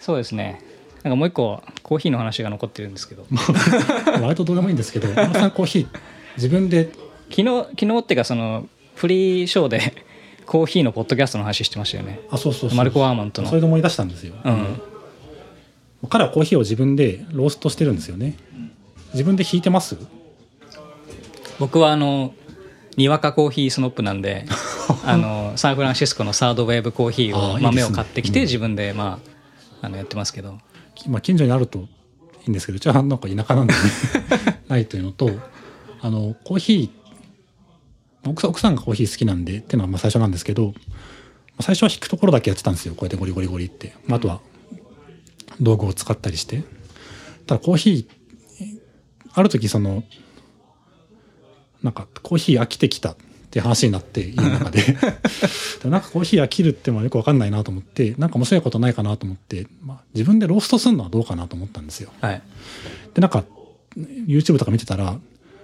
そうですね。なんかもう一個コーヒーの話が残ってるんですけど割とどうでもいいんですけど、山田さんコーヒー自分で昨日っていうかそのフリーショーでコーヒーのポッドキャストの話してましたよね。 そう、 マルコ・アーモントの。 それで思い出したんですよ、彼はコーヒーを自分でローストしてるんですよね。自分で引いてます？ 僕はにわかコーヒースノップなんでサンフランシスコのサードウェーブコーヒーを豆を買ってきて自分でやってますけど、 近所にあるといいんですけど、うちはなんか田舎なんで、ね、ないというのと、コーヒー奥さんがコーヒー好きなんでっていうのは最初なんですけど、最初は引くところだけやってたんですよ。こうやってゴリゴリゴリって、あとは道具を使ったりして。ただコーヒーある時なんかコーヒー飽きてきたって話になって家の中でなんかコーヒー飽きるってもよく分かんないなと思って、なんか面白いことないかなと思って、自分でローストするのはどうかなと思ったんですよ、でなんか YouTube とか見てたら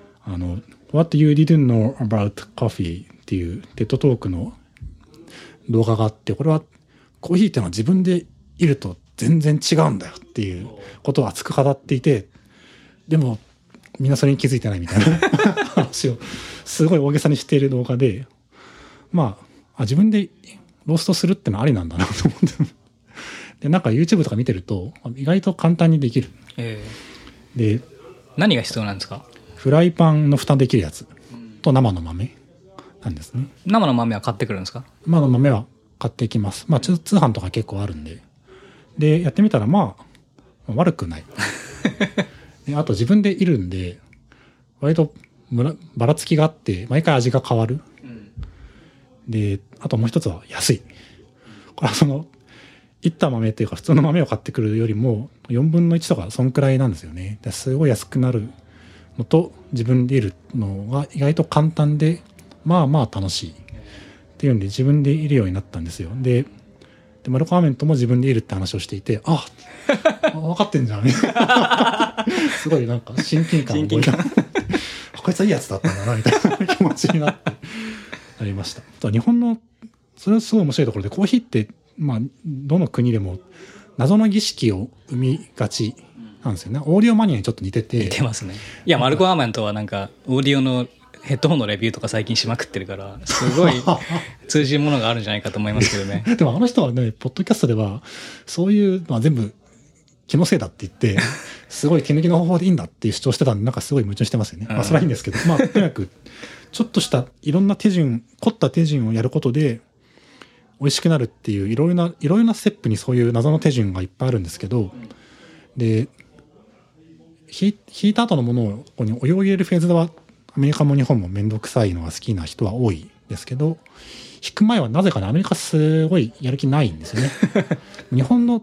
What you didn't know about coffee っていうテッドトークの動画があって、これはコーヒーっていうのは自分でいると全然違うんだよっていうことを熱く語っていて、でもみんなそれに気づいてないみたいな話をすごい大げさにしている動画で、自分でローストするってのはありなんだなと思ってでなんか YouTube とか見てると意外と簡単にできる、で何が必要なんですか？ フライパンの蓋できるやつと生の豆なんですね。 生の豆は買ってくるんですか？ 生の豆は買ってきます。通販とか結構あるんで、やってみたら悪くないであと自分でいるんで割とばらつきがあって毎回味が変わる、であともう一つは安い。これはいった豆っていうか普通の豆を買ってくるよりも4分の1とかそんくらいなんですよね。すごい安くなるのと自分でいるのが意外と簡単で楽しいっていうんで自分でいるようになったんですよ。でマルコ・アーメントも自分でいるって話をしていて、分かってんじゃんすごいなんか親近感を覚えたこいつはいいやつだったんだなみたいな気持ちになりました。あと日本のそれはすごい面白いところで、コーヒーってどの国でも謎の儀式を生みがちなんですよね。オーディオマニアにちょっと似てますね。いやマルコ・アーメントはなんかオーディオのヘッドホンのレビューとか最近しまくってるからすごい通じるものがあるんじゃないかと思いますけどねでも人はね、ポッドキャストではそういうのは全部気のせいだって言ってすごい手抜きの方法でいいんだっていう主張してたんで、なんかすごい矛盾してますよね、それはいいんですけど、とにかくちょっとしたいろんな凝った手順をやることで美味しくなるっていういろいろなステップにそういう謎の手順がいっぱいあるんですけど、で引いた後のものをここにお湯を入れるフェーズではアメリカも日本もめんどくさいのが好きな人は多いですけど、引く前はなぜかねアメリカすごいやる気ないんですよね日本の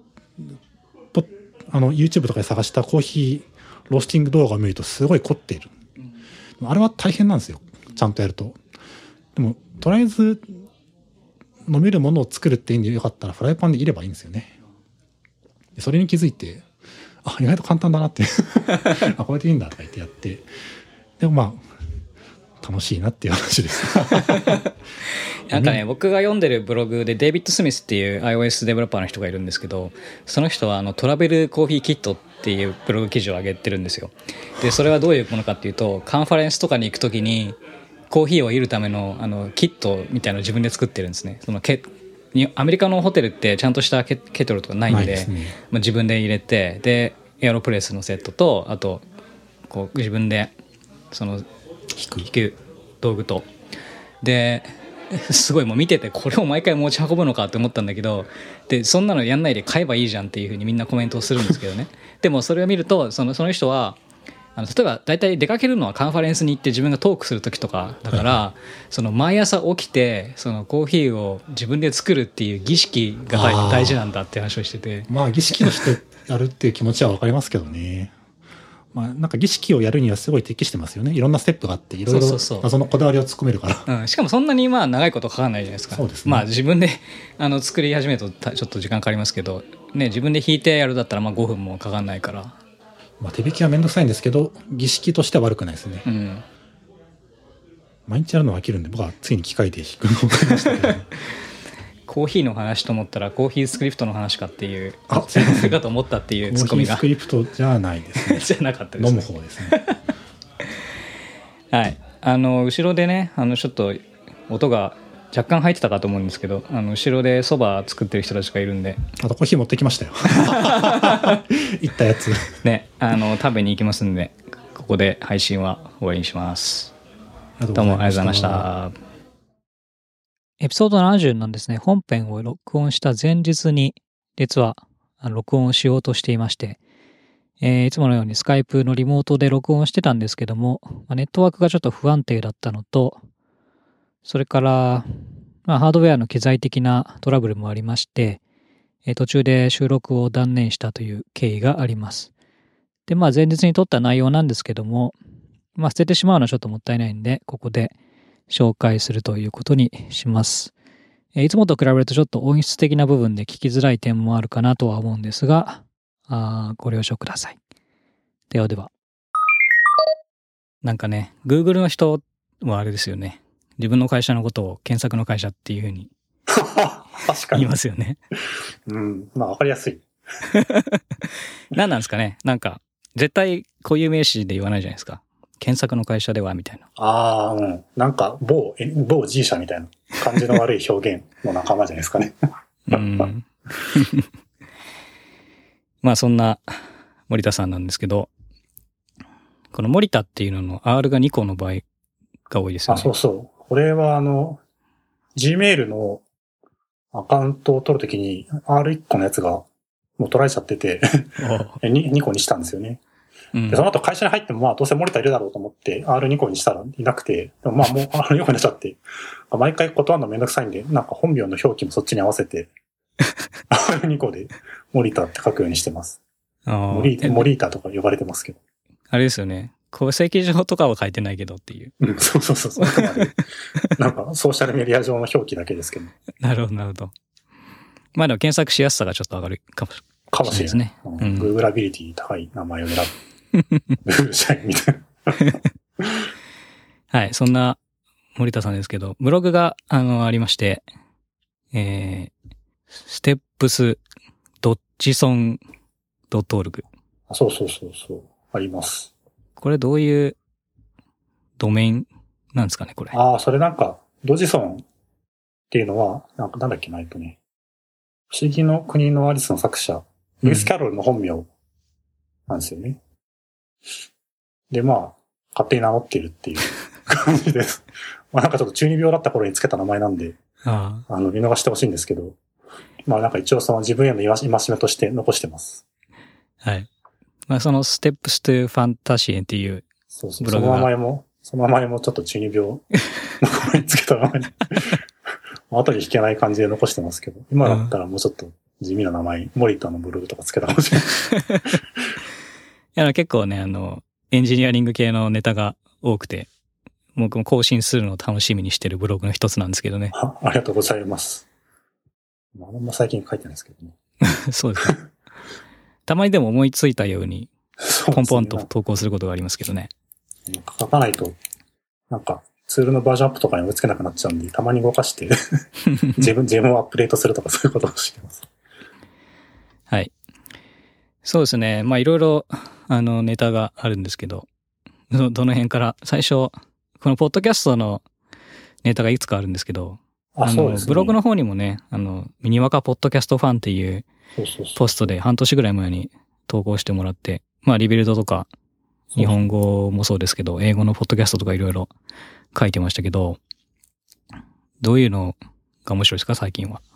YouTube とかで探したコーヒーロースティング動画を見るとすごい凝っている、あれは大変なんですよちゃんとやると。でもとりあえず飲めるものを作るっていいんでよかったらフライパンでいればいいんですよね。でそれに気づいて意外と簡単だなってこれでいいんだとか言ってやって、でも楽しいなっていう話ですなんかね、僕が読んでるブログでデイビッド・スミスっていう iOS デベロッパーの人がいるんですけど、その人はトラベルコーヒーキットっていうブログ記事を上げてるんですよ。でそれはどういうものかっていうと、カンファレンスとかに行くときにコーヒーを入れるためのキットみたいなのを自分で作ってるんですね。アメリカのホテルってちゃんとしたケトルとかないんで、自分で入れて、でエアロプレスのセットと、あとこう自分で引く道具とですごいもう見ててこれを毎回持ち運ぶのかって思ったんだけど、でそんなのやんないで買えばいいじゃんっていう風にみんなコメントをするんですけどねでもそれを見るとその人は例えば大体出かけるのはカンファレンスに行って自分がトークする時とかだから、毎朝起きてコーヒーを自分で作るっていう儀式が大事なんだって話をしてて、 儀式としてやるっていう気持ちは分かりますけどね。なんか儀式をやるにはすごい適してますよね。いろんなステップがあっていろいろ謎のこだわりを突っ込めるから、 しかもそんなに長いことかかんないじゃないですか。 そうですね。 自分で作り始めるとちょっと時間かかりますけど、ね、自分で弾いてやるだったら5分もかかんないから、 手引きはめんどくさいんですけど儀式としては悪くないですね、毎日やるのは飽きるんで僕はついに機械で弾くのを買いましたけど、 ココーヒーの話と思ったらコーヒースクリプトの話かっていう、 すいません。 かと思ったっていうツッココーヒーミがスクリプトじゃないですね。 じゃなかったです、ね、 飲む方ですね。 はい。後ろでね、ちょっと音が若干入ってたかと思うんですけど、後ろでそば作ってる人たちがいるんで。 あとコーヒー持ってきましたよ。行ったやつ。 ね、食べに行きますんで、ここで配信は終わりにします。どうもありがとうございました。エピソード70なんですね、本編を録音した前日に、実は録音をしようとしていまして、いつものようにスカイプのリモートで録音してたんですけども、ネットワークがちょっと不安定だったのと、それから、ハードウェアの機材的なトラブルもありまして、途中で収録を断念したという経緯があります。で、前日に撮った内容なんですけども、捨ててしまうのはちょっともったいないんで、ここで紹介するということにします。いつもと比べるとちょっと音質的な部分で聞きづらい点もあるかなとは思うんですが、ご了承ください。ではでは。なんかね、Google の人はあれですよね。自分の会社のことを検索の会社っていうふうに確かに言いますよね。 うん。わかりやすい。 何なんですかね。なんか、絶対固有名詞で言わないじゃないですか。検索の会社ではみたいな。 うん。なんか、某 G 社みたいな感じの悪い表現の仲間じゃないですかね。 そんな森田さんなんですけど、この森田っていうのの R が2個の場合が多いですよね。 そうそう。これはGmail のアカウントを取るときに R1 個のやつがもう取られちゃってて2個にしたんですよね。でその後会社に入ってもどうせ森田いるだろうと思って R2 個にしたらいなくて、でももう R2 個になっちゃって、毎回断るのめんどくさいんで、なんか本名の表記もそっちに合わせて、R2 個で森田って書くようにしてます。森田とか呼ばれてますけど。 あれですよね。戸籍上とかは書いてないけどっていう。 そう。あくまでなんかソーシャルメディア上の表記だけですけど。 なるほど。でも検索しやすさがちょっと上がるかもしれないですね。 Google アビリティ高い名前を選ぶ。Google 社員みたいな。 はい、そんな森田さんですけど、ブログがありまして、steps.json.org。 そう。あります。 これどういうドメインなんですかね、これ。 それなんか、ドジソンっていうのは、なんだっけな、不思議の国のアリスの作者、ルイス・キャロルの本名なんですよね。で、勝手に名乗ってるっていう感じです。なんかちょっと中二病だった頃につけた名前なんで、見逃してほしいんですけど、なんか一応その自分への戒めとして残してます。 はい。その Steps to Fantasy っていうブログが。 その名前もちょっと中二病の頃につけた名前に後に弾けない感じで残してますけど、今だったらもうちょっと地味な名前、森田のブログとかつけたかもしれない。 結構ね、エンジニアリング系のネタが多くて、僕も更新するのを楽しみにしてるブログの一つなんですけどね。 ありがとうございます。あんま最近書いてないですけどね。 そうですね。たまにでも思いついたように、ポンポンと投稿することがありますけどね。 書かないと、なんか、ツールのバージョンアップとかに追いつけなくなっちゃうんで、たまに動かして自分をアップデートするとかそういうことをしてます。 はい。そうですね。いろいろ、ネタがあるんですけど、どの辺から、最初、このポッドキャストのネタがいくつかあるんですけど、 そうですね、 ブログの方にもね、ミニワカポッドキャストファンっていうポストで半年ぐらい前に投稿してもらって、リビルドとか、日本語もそうですけど、英語のポッドキャストとかいろいろ書いてましたけど、どういうのが面白いですか、最近は。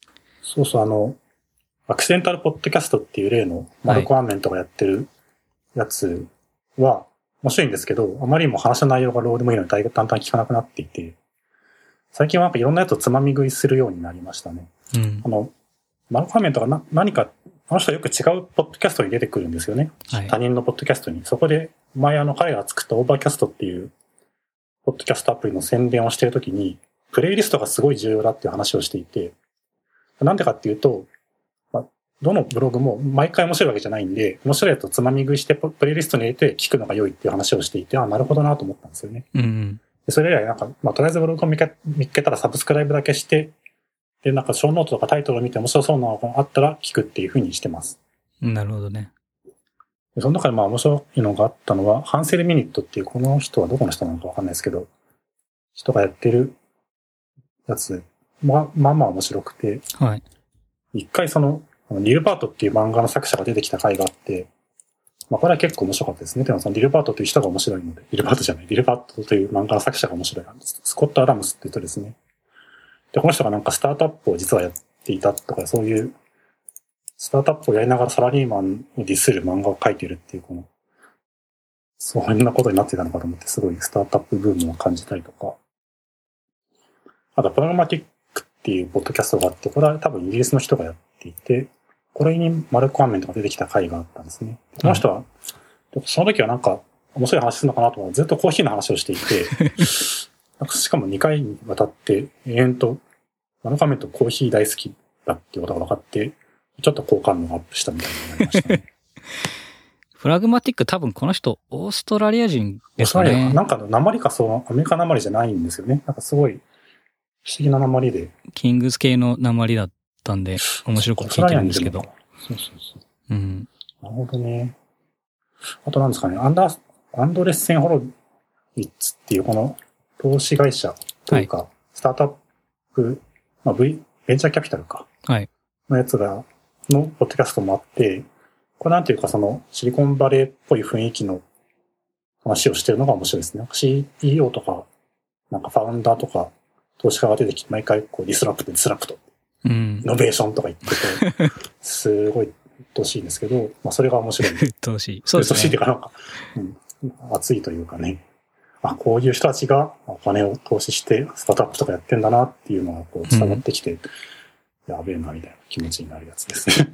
アクシデンタルポッドキャストっていう例のマルコ・アーメントがやってるやつは面白いんですけど、あまりにも話の内容がどうでもいいのでだんだん聞かなくなっていて、最近はなんかいろんなやつをつまみ食いするようになりましたね。マルコ・アーメントが何か、あの人はよく違うポッドキャストに出てくるんですよね。他人のポッドキャストに。そこで前彼が作ったオーバーキャストっていうポッドキャストアプリの宣伝をしているときに、プレイリストがすごい重要だっていう話をしていて、なんでかっていうと、どのブログも毎回面白いわけじゃないんで、面白いやつをつまみ食いしてプレイリストに入れて聞くのが良いっていう話をしていて、なるほどなと思ったんですよね。でそれ以来なんか、とりあえずブログを見つけたらサブスクライブだけして、 で、なんかショーノートとかタイトルを見て面白そうなのがあったら聞くっていう風にしてます。 なるほどね。 でその中でまあ面白いのがあったのは、ハンセルミニットっていうこの人はどこの人なのかわかんないですけど、人がやってるやつ、まあまあ面白くて、 はい。 一回リルバートっていう漫画の作者が出てきた回があって、まあこれは結構面白かったですね。でもリルバートという人が面白いので、リルバートという漫画の作者が面白い。スコット・アダムスっていう人ですね。で、この人がなんかスタートアップを実はやっていたとか、そういう、スタートアップをやりながらサラリーマンにディスる漫画を描いてるっていう、そんなことになってたのかと思って、すごいスタートアップブームを感じたりとか。あと、プラグマティックっていうポッドキャストがあって、これは多分イギリスの人がやっていて、これにマルコ・アンメントが出てきた回があったんですね。この人は、その時はなんか面白い話するのかなと思ってずっとコーヒーの話をしていて、なんかしかも2回にわたってマルコ・アンメントコーヒー大好きだっていうことが分かって、ちょっと好感度がアップしたみたいになりましたね。 プラグマティック多分この人オーストラリア人ですかね。 なんか訛りかアメリカ訛りじゃないんですよね。なんかすごい不思議な訛りで。 キングス系の訛りだったんで、面白く聞いてるんですけど。 そう。うん。なるほどね。あとなんですかね、アンドレッセン・ホロウィッツっていうこの投資会社というか、はい、スタートアップ、まあ、ベンチャーキャピタルか。 はい。のやつのポッドキャストもあって、これなんていうかシリコンバレーっぽい雰囲気の話をしてるのが面白いですね。CEO とか、なんかファウンダーとか、投資家が出てきて、毎回ディスラプト、イノベーションとか言ってて、すごい鬱陶しいんですけど、まあそれが面白い。 鬱陶しい。そうですね。 鬱陶しいっていうかなんか、熱いというかね。こういう人たちがお金を投資してスタートアップとかやってんだなっていうのが伝わってきて、やべえなみたいな気持ちになるやつですね。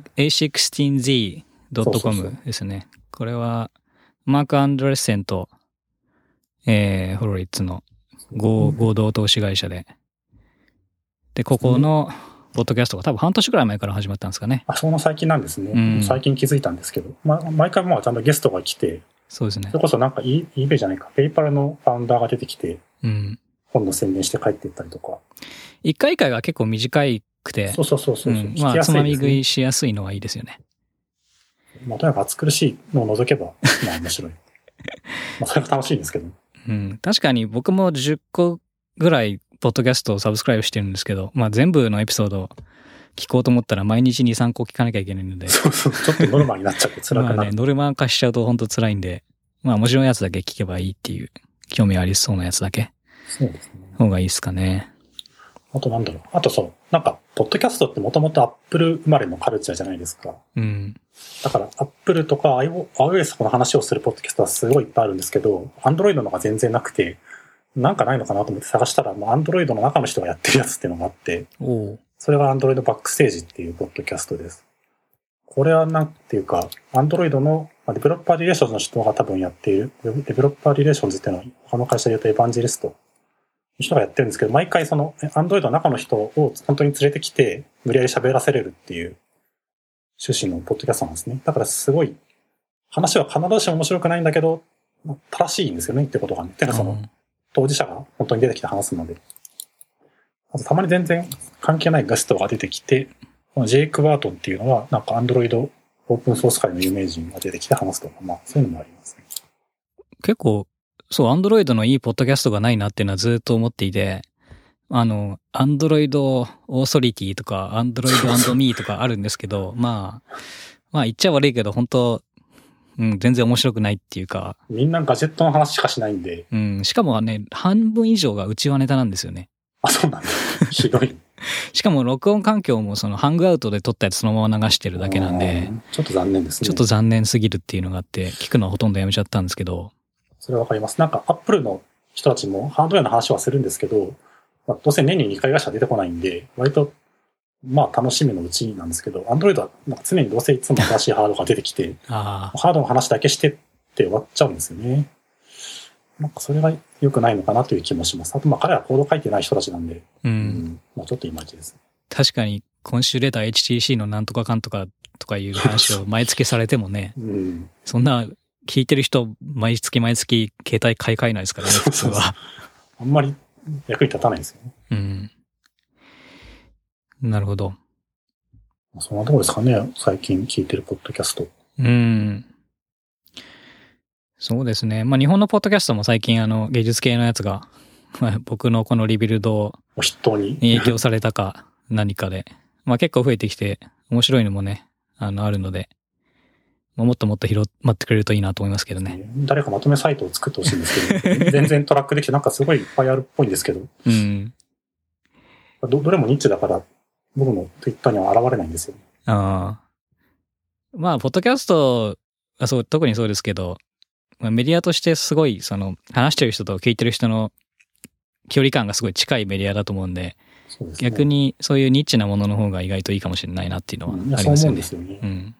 A16Z.com ですね。これは、マーク・アンドレッセンと、ホロリッツの合同投資会社で。で、ここの、ポッドキャストが多分半年くらい前から始まったんですかね。 その最近なんですね。最近気づいたんですけど。毎回ちゃんとゲストが来て。 そうですね。 それこそなんか eBay じゃないか。ペイパルのファウンダーが出てきて、本の宣伝して帰っていったりとか。 一回一回が結構短くて。 そう。 まあ、つまみ食いしやすいのはいいですよね。 まあ、とにかく暑苦しいのを除けば、まあ面白い。それが楽しいんですけど。 確かに僕も10個ぐらい、ポッドキャストをサブスクライブしてるんですけど、まあ全部のエピソード聞こうと思ったら毎日2、3個聞かなきゃいけないので。 そう。ちょっとノルマになっちゃって辛くなる。 まあね、ノルマ化しちゃうと本当辛いんで、まあ面白いやつだけ聞けばいいっていう、興味ありそうなやつだけ。 そうですね。 方がいいですかね。 あとなんだろう。あとなんか、ポッドキャストってもともとアップル生まれのカルチャーじゃないですか。だから、アップルとか iOS の話をするポッドキャストはすごいいっぱいあるんですけど、Android のが全然なくて、なんかないのかなと思って探したら、Android の中の人がやってるやつっていうのがあって、それが Android バックステージっていうポッドキャストです。これはなんていうか、Android のデベロッパーリレーションズの人が多分やっている、デベロッパーリレーションズっていうのは他の会社で言うとエヴァンジェリストの人がやってるんですけど、毎回Android の中の人を本当に連れてきて、無理やり喋らせれるっていう趣旨のポッドキャストなんですね。だからすごい、話は必ずしも面白くないんだけど、正しいんですよねってことがね。てか当事者が本当に出てきて話すので。あとたまに全然関係ないゲストが出てきて、このジェイク・バートンっていうのは、なんか Android オープンソース界の有名人が出てきて話すとか、まあそういうのもありますね。 結構、そう、Android のいいポッドキャストがないなっていうのはずっと思っていて、Android オーソリティとか、Android& Me とかあるんですけど、まあ言っちゃ悪いけど、本当全然面白くないっていうか。 みんなガジェットの話しかしないんで。 しかもね、半分以上が内輪ネタなんですよね。 そうなんだ。ひどい。 しかも録音環境もハングアウトで撮ったやつそのまま流してるだけなんで。 ちょっと残念ですね。 ちょっと残念すぎるっていうのがあって、聞くのはほとんどやめちゃったんですけど。 それわかります。なんか Apple の人たちもハードウェアの話はするんですけど、どうせ年に2回ぐらいしか出てこないんで、割と楽しみのうちなんですけど、Android はなんか常にどうせいつも新しいハードが出てきて、ハードの話だけしてって終わっちゃうんですよね。なんかそれが良くないのかなという気もします。あと彼はコード書いてない人たちなんで、ちょっといまいちですね。 確かに今週出た HTC のなんとかかんとかとかいう話を毎月されてもね、そんな聞いてる人毎月携帯買い替えないですからね、普通は。 あんまり役に立たないですよね。 なるほど。 そんなところですかね、最近聞いてるポッドキャスト。 そうですね。まあ日本のポッドキャストも最近芸術系のやつが僕のこのリビルド筆頭に影響されたか何かで、まあ結構増えてきて面白いのもね、あるので、もっともっと広まってくれるといいなと思いますけどね。 誰かまとめサイトを作ってほしいんですけど、全然トラックできてなんかすごいいっぱいあるっぽいんですけど、どれもニッチだから僕のツイッターには現れないんですよ。 まあポッドキャストは特にそうですけど、メディアとしてすごい話してる人と聞いてる人の距離感がすごい近いメディアだと思うんで、 そうですね、 逆にそういうニッチなものの方が意外といいかもしれないなっていうのはありますよね。 そう思うんですよね。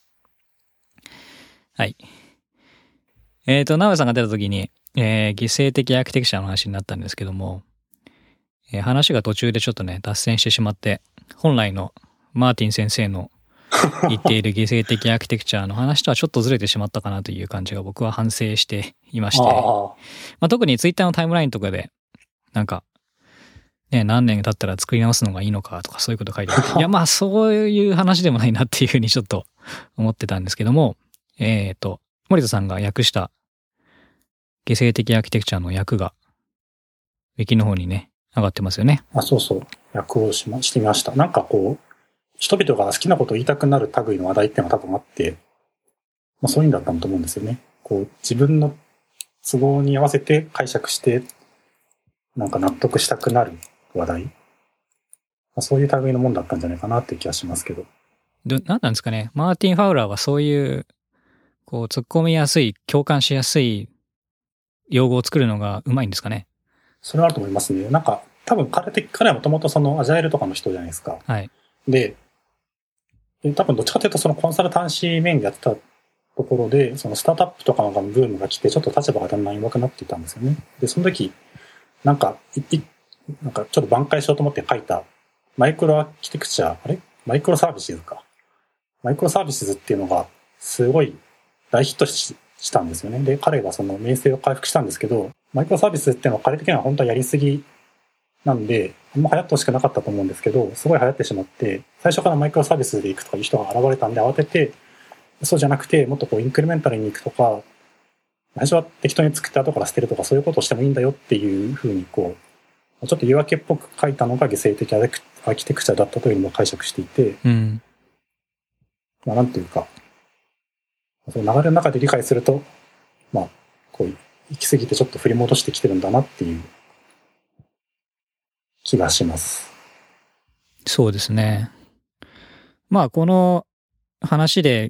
はい。ナウさんが出た時に、犠牲的アーキテクチャの話になったんですけども、話が途中でちょっとね、脱線してしまって、本来のマーティン先生の言っている犠牲的アーキテクチャの話とはちょっとずれてしまったかなという感じが僕は反省していまして、まあ、特にツイッターのタイムラインとかで、なんか、ね、何年経ったら作り直すのがいいのかとかそういうこと書いてあって、いやまあそういう話でもないなっていうふうにちょっと思ってたんですけども、森田さんが訳した犠牲的アーキテクチャの訳が、ウィキの方にね、上がってますよね。 そうそう。訳をしてみました。なんかこう、人々が好きなことを言いたくなる類の話題っていうのが多分あって、まあそういうんだったと思うんですよね。こう、自分の都合に合わせて解釈して、なんか納得したくなる話題。まあ、そういう類のもんだったんじゃないかなっていう気がしますけど。 何なんですかね。マーティン・ファウラーはそういう、こう、突っ込みやすい、共感しやすい用語を作るのがうまいんですかね。 それはあると思いますね。なんか、多分彼はもともとアジャイルとかの人じゃないですか。 はい。 で、多分どっちかというとコンサルタンシー面でやってたところで、スタートアップとかのブームが来て、ちょっと立場がだんだん弱くなっていたんですよね。で、その時、なんかちょっと挽回しようと思って書いた、マイクロアーキテクチャ、マイクロサービスズか。マイクロサービスズっていうのが、すごい大ヒットしたんですよね。で、彼が名声を回復したんですけど、マイクロサービスっていうのは彼的には本当はやりすぎなんで、あんま流行ってほしくなかったと思うんですけど、すごい流行ってしまって、最初からマイクロサービスで行くとかいう人が現れたんで慌てて、そうじゃなくて、もっとインクリメンタルに行くとか、最初は適当に作って後から捨てるとかそういうことをしてもいいんだよっていうふうにちょっと言い訳っぽく書いたのが犠牲的アーキテクチャだったというのを解釈していて、まあなんていうか、その流れの中で理解すると、まあ、行き過ぎてちょっと振り戻してきてるんだなっていう気がします。 そうですね。まあこの話で、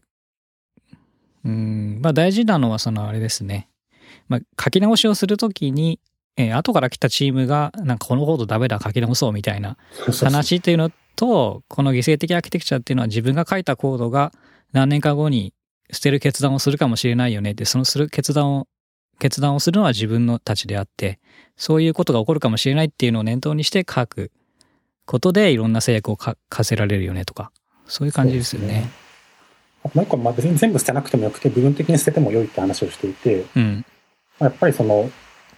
まあ大事なのはあれですね。まあ書き直しをするときに、後から来たチームがなんかこのコードダメだ書き直そうみたいな話っていうのと、この犠牲的アーキテクチャっていうのは自分が書いたコードが何年か後に捨てる決断をするかもしれないよねって、そのする決断をするのは自分のたちであって、そういうことが起こるかもしれないっていうのを念頭にして書くことでいろんな制約を課せられるよねとか、そういう感じですよね。 もう一個は別に全部捨てなくてもよくて部分的に捨てても良いって話をしていて、やっぱりなん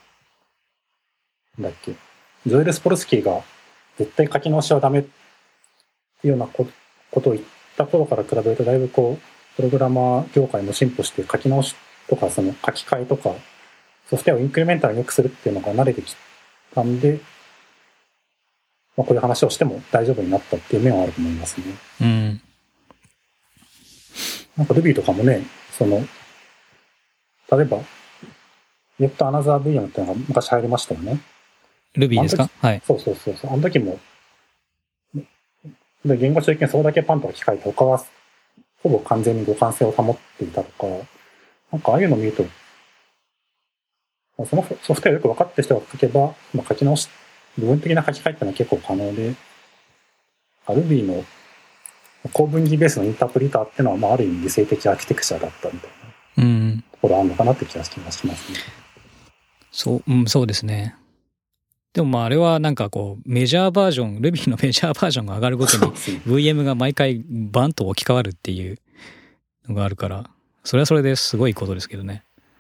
だっけ、ジョエル・スポルスキーが絶対書き直しはダメっていうようなことを言った頃から比べるとだいぶプログラマー業界も進歩して書き直しとか書き換えとかソフトウェアをインクリメンタルに良くするっていうのが慣れてきたんで、まあ、こういう話をしても大丈夫になったっていう面はあると思いますね。なんか Ruby とかもね、例えばYet Another VM っていうのが昔流行りましたよね。 Ruby ですか？はい。 そう。あの時も、言語中継それだけパンと書き換えて、他はほぼ完全に互換性を保っていたとか、なんかああいうのを見ると、そのソフトウェアよく分かってる人が書けば、まあ、書き直し、部分的な書き換えっていうのは結構可能で、Ruby の高分岐ベースのインタープリターっていうのは、まあ、ある意味理性的アーキテクチャだったみたいなところあるのかなって気がしますね。 そうですね。でもまああれはなんかメジャーバージョン、Ruby のメジャーバージョンが上がるごとに VM が毎回バンと置き換わるっていうのがあるから、それはそれですごいことですけどね。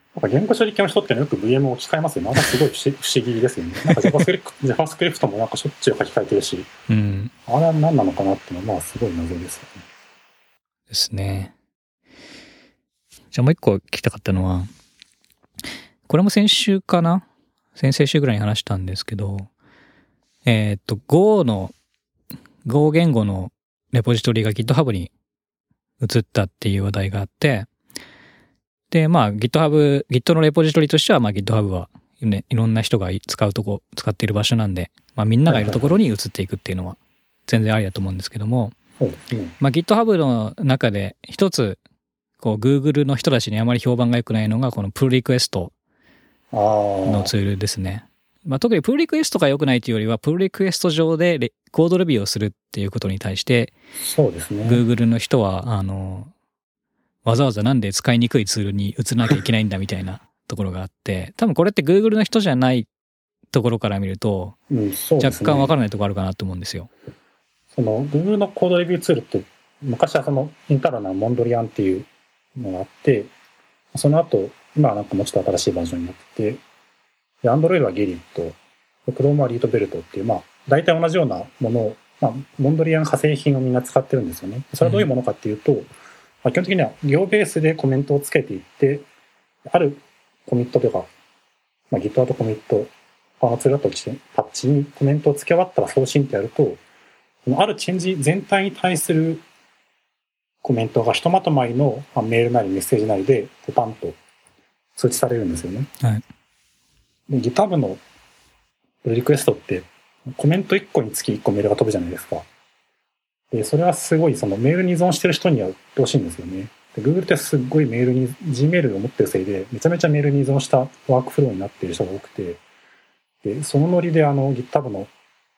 なんか言語処理系の人ってよく VM を置き換えますよね。なんかすごい不思議ですよね。なんか JavaScript もなんかしょっちゅう書き換えてるし、 うん。 あれは何なのかなっていうのは、まあすごい謎ですよね。 ですね。じゃあもう一個聞きたかったのは、これも先週かな？先々週ぐらいに話したんですけど、Go 言語のレポジトリが GitHub に移ったっていう話題があって、で、まあ Git のレポジトリとしては、まあ GitHub は、ね、いろんな人が使っている場所なんで、まあみんながいるところに移っていくっていうのは全然ありだと思うんですけども、まあ GitHub の中で一つ、こう Google の人たちにあまり評判が良くないのがこのプルリクエストのツールですね。まあ特にプルリクエストが良くないというよりは、プルリクエスト上でコードレビューをするっていうことに対して、 そうですね。 Google の人は、わざわざなんで使いにくいツールに移らなきゃいけないんだみたいなところがあって、多分これって Google の人じゃないところから見ると、若干わからないところあるかなと思うんですよ。 その Google のコードレビューツールって、昔はそのインターナルなモンドリアンっていうのがあって、その後、今はなんかもうちょっと新しいバージョンになってて、で、Android はゲリット、Chrome はリートベルトっていう、まあ、大体同じようなものを、まあ、モンドリアン派生品をみんな使ってるんですよね。それはどういうものかっていうと、まあ、基本的には行ベースでコメントをつけていって、あるコミットとか、まあ、Git とコミット、他のツールだとパッチにコメントをつけ終わったら送信ってやると、あるチェンジ全体に対するコメントがひとまとまりのメールなりメッセージなりでパンと通知されるんですよね。 はい。 で GitHub のリクエストってコメント1個につき1個メールが飛ぶじゃないですか。で、それはすごいそのメールに依存してる人には鬱陶しいんですよね。で Google ってすっごいメールに Gmail を持ってるせいでめちゃめちゃメールに依存したワークフローになっている人が多くて、で、そのノリでGitHub の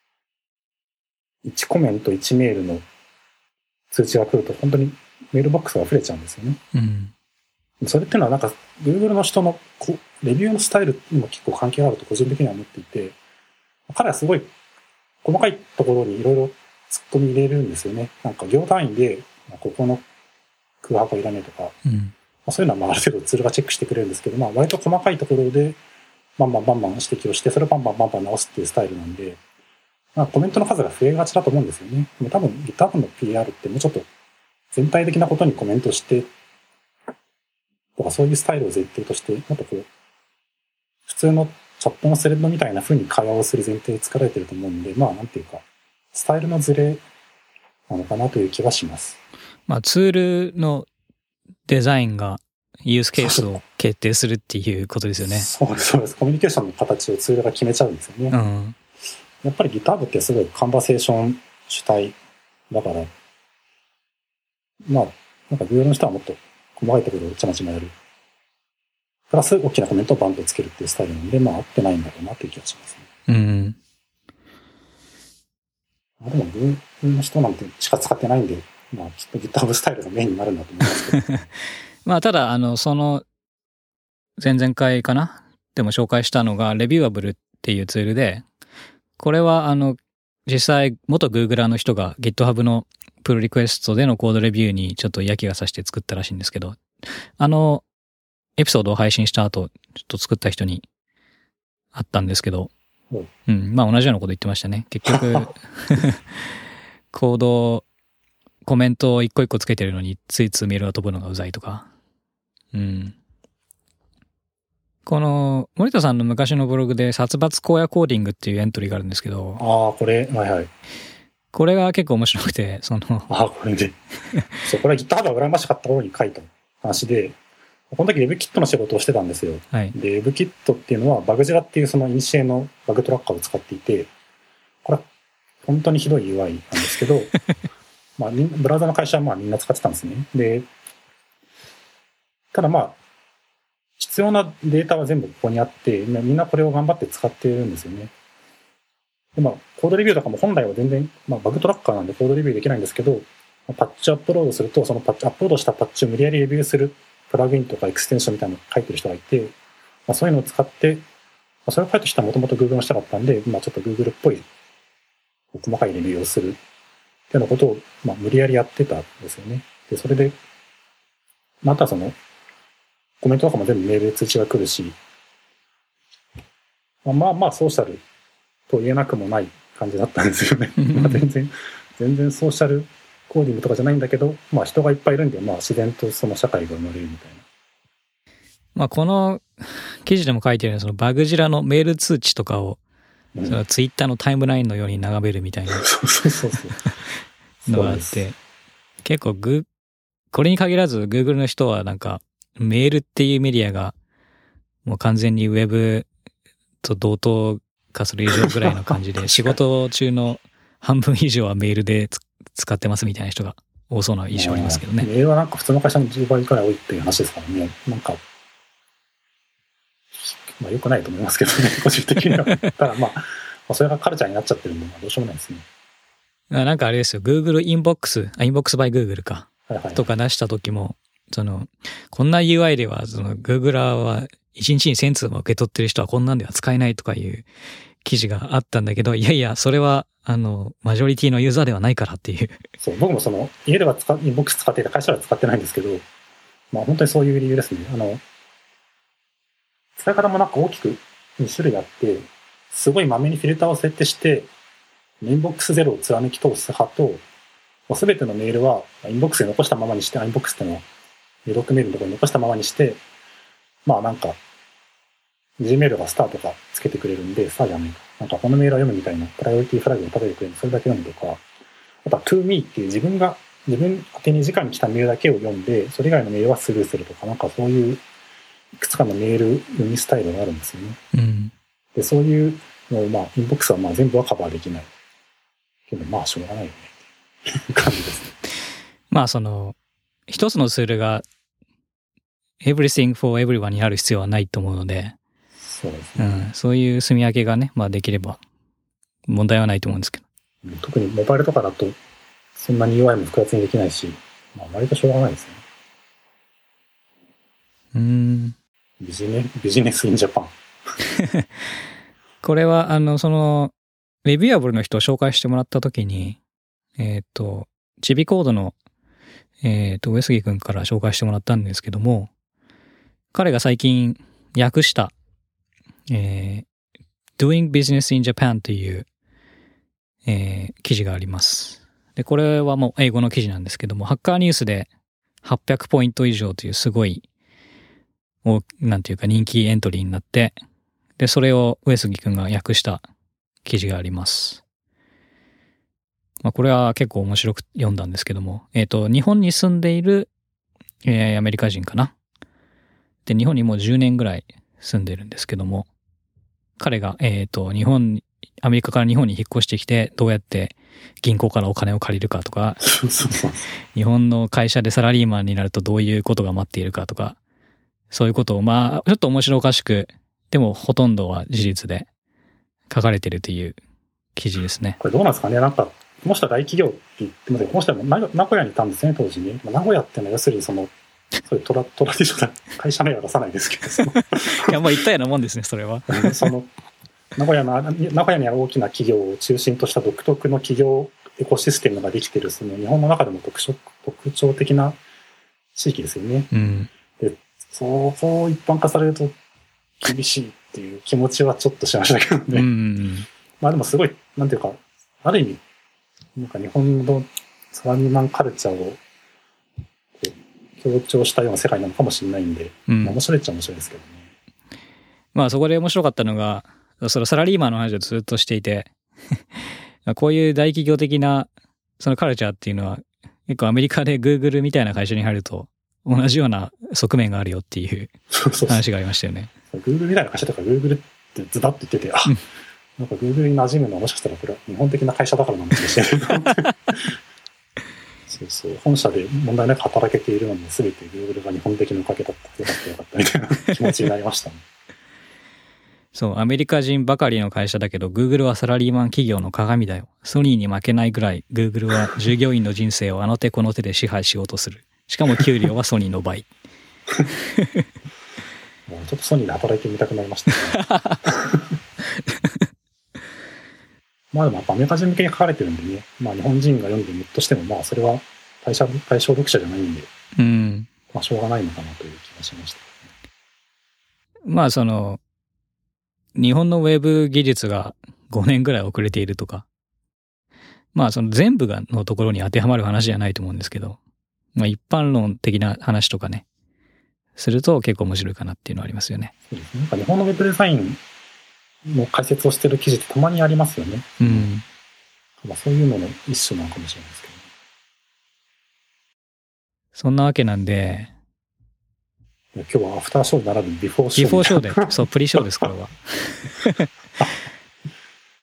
1コメント1メールの通知が来ると本当にメールボックスが溢れちゃうんですよね。 うん。 それっていうのはなんか Google の人のレビューのスタイルにも結構関係があると個人的には思っていて、彼はすごい細かいところにいろいろ突っ込み入れるんですよね。なんか行単位でここの空白いらねえとか、そういうのはまあある程度ツールがチェックしてくれるんですけど、まあ割と細かいところでバンバン指摘をして、それをバンバン直すっていうスタイルなんで、まあ、コメントの数が増えがちだと思うんですよね。で多分 GitHub の PR ってもうちょっと全体的なことにコメントしてとかそういうスタイルを前提として、もっとこう普通のチャットのスレッドみたいな風に会話をする前提で作られてると思うんで、まあなんていうかスタイルのズレなのかなという気はします。 まあツールのデザインがユースケースを決定するっていうことですよね。 そうです。コミュニケーションの形をツールが決めちゃうんですよね。やっぱり GitHub ってすごいカンバセーション主体だから、まあなんか Google の人はもっと細かいところをちまちまやる。プラス大きなコメントをバンとつけるっていうスタイルなんで、まあ合ってないんだろうなという気がしますね。でも Google の人なんてしか使ってないんで、まあきっと GitHub スタイルがメインになるんだと思いますけど。 まあただその前々回かなでも紹介したのがレビューアブルっていうツールで、これは実際元 Googler の人が GitHub のプルリクエストでのコードレビューにちょっと嫌気がさして作ったらしいんですけど、エピソードを配信した後、ちょっと作った人に会ったんですけど、まあ同じようなこと言ってましたね。結局コメントを一個一個つけてるのについついメールが飛ぶのがうざいとか。この森田さんの昔のブログで殺伐荒野コーディングっていうエントリーがあるんですけど、 これはいこれが結構面白くて、これでこれは GitHub が羨ましかった頃に書いた話で、この時 WebKit の仕事をしてたんですよ。で WebKit っていうのはバグジラっていうそのイニシエのバグトラッカーを使っていて、これは本当にひどい UI なんですけどまあブラウザの会社はまあみんな使ってたんですね。でただまあ必要なデータは全部ここにあって、みんなこれを頑張って使っているんですよね。でまあ、コードレビューとかも本来は全然、まあ、バグトラッカーなんでコードレビューできないんですけど、パッチアップロードすると、そのアップロードしたパッチを無理やりレビューするプラグインとかエクステンションみたいなのを書いてる人がいて、まあ、そういうのを使って、それを書いた人はもともと Google の人だったんで、まあ、ちょっと Google っぽい細かいレビューをするっていうようなことを、まあ、無理やりやってたんですよね。で、それで、またその、 コメントとかも全部メールで通知が来るし、まあソーシャルと言えなくもない感じだったんですよね。まあ全然ソーシャルコーディングとかじゃないんだけど、まあ人がいっぱいいるんで、まあ自然とその社会が生まれるみたいな。 まあこの記事でも書いてるようにそのバグジラのメール通知とかを、そのツイッターのタイムラインのように眺めるみたいなのがあって、結構これに限らず Google の人はなんかメールっていうメディアがもう完全にウェブと同等かそれ以上ぐらいの感じで仕事中の半分以上はメールで使ってますみたいな人が多そうな印象ありますけどね。 メールはなんか普通の会社の10倍くらい多いっていう話ですからね。なんか、まあ良くないと思いますけどね、個人的には。ただまあ、それがカルチャーになっちゃってるんで、まあどうしようもないですね。 なんかあれですよ、Google Inbox by Google か、とか出した時も、こんな UI では、Googler は1日に1000通も受け取ってる人はこんなんでは使えないとかいう記事があったんだけど、いやいや、それは、マジョリティのユーザーではないからっていう。 そう、僕も家ではインボックス使っていた会社では使ってないんですけど、まあ本当にそういう理由ですね。使い方もなんか大きく2種類あって、すごいまめにフィルターを設定して、インボックスゼロを貫き通す派と、すべてのメールはインボックスに残したままにして、インボックスっていうのは、未読メールのところに残したままにして、まあなんか、Gmail がスターとかつけてくれるんで、スターじゃないか。なんかこのメールを読むみたいなプライオリティフラグを立ててくれるんで、それだけ読むとか、あとは to me っていう自分宛てに直に来たメールだけを読んで、それ以外のメールはスルーするとか、なんかそういういくつかのメール読みスタイルがあるんですよね。 うん。 で、そういうのをまあ、インボックスはまあ全部はカバーできない。けど、まあしょうがないよね。っていう感じですね。 まあ一つのツールが everything for everyone になる必要はないと思うので、 そうですね。 そういう住み分けがね、まあできれば問題はないと思うんですけど。 特にモバイルとかだと、そんなに UI も複雑にできないし、まあ割としょうがないですね。ビジネスインジャパン。 これは、レビューアブルの人を紹介してもらったときに、チビコードの、上杉くんから紹介してもらったんですけども、彼が最近訳した、Doing Business in Japan という、記事があります。で、これはもう英語の記事なんですけども、ハッカーニュースで800ポイント以上というすごい、なんていうか人気エントリーになって、で、それを上杉くんが訳した記事があります。まあ、これは結構面白く読んだんですけども、日本に住んでいる、アメリカ人かな。で、日本にもう10年ぐらい住んでるんですけども、彼が、アメリカから日本に引っ越してきて、どうやって銀行からお金を借りるかとか、日本の会社でサラリーマンになるとどういうことが待っているかとか、そういうことを、まあ、ちょっと面白おかしく、でもほとんどは事実で書かれてるという記事ですね。 これどうなんですかね。なんか、この人は大企業って言ってますけど、この人は名古屋にいたんですね、当時に。名古屋っていうのは要するにそういうトラディショナル、会社名は出さないですけど、 いや、まあ言ったようなもんですね、それは。 名古屋にある大きな企業を中心とした独特の企業エコシステムができている、日本の中でも特徴的な地域ですよね。 うん。 で、そう一般化されると厳しいっていう気持ちはちょっとしましたけどね。まあでもすごい、なんていうか、ある意味、なんか日本のサラリーマンカルチャーを強調したような世界なのかもしれないんで、まあ面白いっちゃ面白いですけどね。 まあそこで面白かったのが、そのサラリーマンの話をずっとしていてこういう大企業的なそのカルチャーっていうのは結構アメリカで Google みたいな会社に入ると同じような側面があるよっていう話がありましたよね。 Google みたいな会社とか Google ってズバッと言ってて、なんか Google に馴染むのはもしかしたらこれは日本的な会社だからなのかもしれないそう本社で問題なく働けているのに全て Google が日本的なおかげだったよかったみたいな気持ちになりましたね。 そう、アメリカ人ばかりの会社だけど、Google はサラリーマン企業の鏡だよ。ソニーに負けないぐらい、Google は従業員の人生をあの手この手で支配しようとする。しかも給料はソニーの倍。 もうちょっとソニーで働いてみたくなりましたね。まあでもやっぱアメリカ人向けに書かれてるんでね、まあ日本人が読んでるとしても、まあそれは対象読者じゃないんで、まあしょうがないのかなという気がしました。 まあその、日本のウェブ技術が5年ぐらい遅れているとか、まあその全部のところに当てはまる話じゃないと思うんですけど、まあ一般論的な話とかね、すると結構面白いかなっていうのはありますよね。 そうですね。なんか日本のウェブデザインの解説をしてる記事ってたまにありますよね。 うん。 まあそういうのの一種なのかもしれないですけど、ね。 そんなわけなんで、 今日はアフターショー並びビフォーショー。 ビフォーショーで、そう、プリショーです、これは。